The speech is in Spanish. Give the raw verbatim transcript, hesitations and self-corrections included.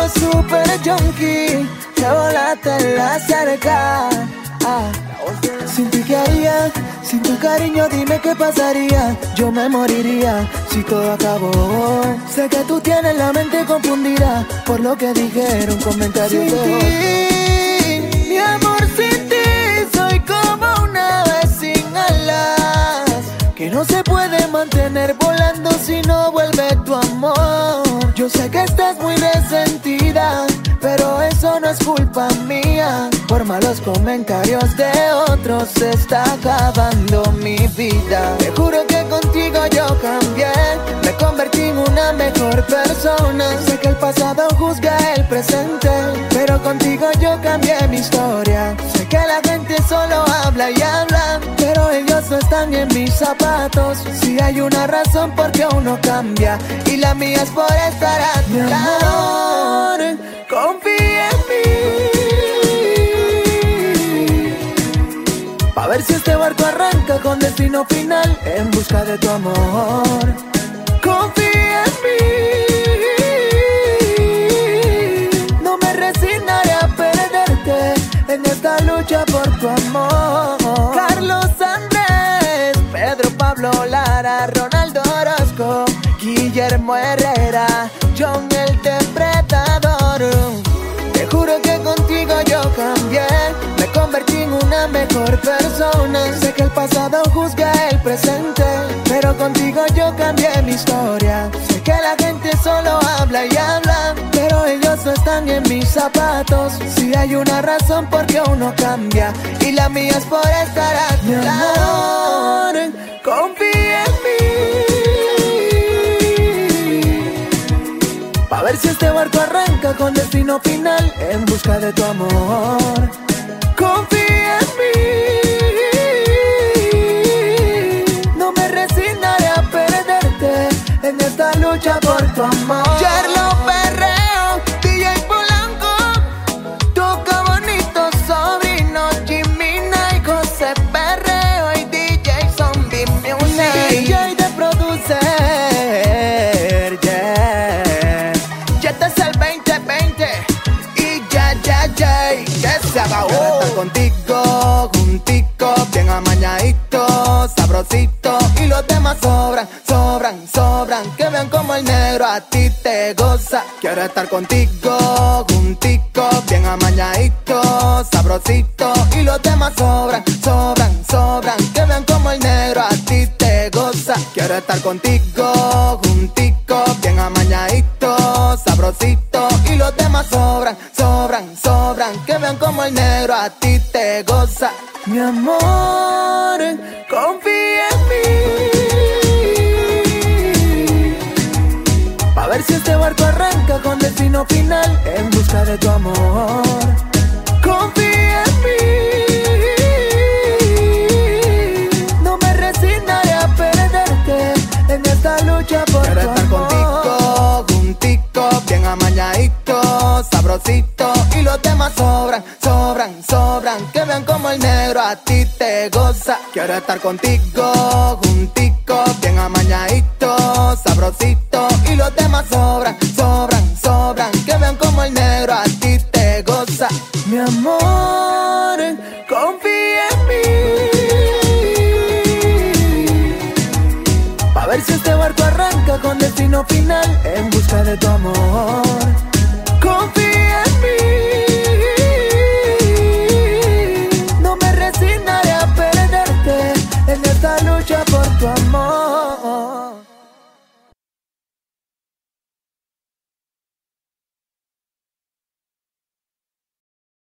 super junkie, que volaste en la cerca. Ah. Sin ti qué haría, sin tu cariño dime qué pasaría. Yo me moriría si todo acabó. Sé que tú tienes la mente confundida por lo que dijeron comentarios sin de ti, mi amor, sin ti soy como una ave sin alas, que no se puede mantener volando si no vuelve tu amor. Yo sé que estás muy resentida, pero eso no es culpa mía. Por malos comentarios de otros se está acabando mi vida. Te juro que contigo yo cambié, me convertí en una mejor persona. Sé que el pasado juzga el presente, pero contigo yo cambié mi historia. Sé que la gente solo habla y habla, pero ellos no están en mis zapatos. Si hay una razón por qué uno cambia, y la mía es por estar a tu lado. Confía en mí, pa' ver si este barco arranca con destino final en busca de tu amor. Confía en mí, no me resignaré a perderte en esta lucha por tu amor. Carlos Andrés, Pedro Pablo Lara, Ronaldo Orozco, Guillermo Herrera, John el Depredador. Te juro que contigo yo cambié, me convertí en una mejor persona. Sé que el pasado juzga el presente, pero contigo yo cambié mi historia. Sé que la gente solo habla y habla, pero ellos no están en mis zapatos. Si hay una razón por qué uno cambia, y la mía es por estar a tu lado. Confía en mí, pa' ver si este barco arranca con destino final en busca de tu amor. Confía en mí, no me resignaré a perderte en esta lucha por tu amor. Yerlo Perreo, D J Polanco, toca bonito sobrino, Jimina y José Perreo y D J Zombie Music, D J de producer, yeah. Ya este es el veinte veinte y ya, ya, ya, ya se acabó. Quiero estar contigo, juntico, bien amañadito, sabrosito, y los demás sobran, sobran, sobran, que vean como el negro a ti te goza. Quiero estar contigo, juntico, bien amañadito, sabrosito, y los demás sobran, sobran, sobran, que vean como el negro a ti te goza. Quiero estar contigo, juntico, bien amañadito, sabrosito, y los demás sobran, sobran, sobran, que vean como el negro a ti te goza. Mi amor, confía en mí, pa' ver si este barco arranca con destino final en busca de tu amor. Confía en mí, no me resignaré a perderte en esta lucha por tu amor. Quiero estar contigo, juntico, bien amañadito, sabrosito, y los demás sobran, sobran, sobran, que vean como el negro a ti te goza. Quiero estar contigo, juntico, bien amañadito, sabrosito, y los demás sobran, sobran, sobran, que vean como el negro a ti te goza. Mi amor, confía en mí, pa' ver si este barco arranca con destino final en busca de tu amor. Confía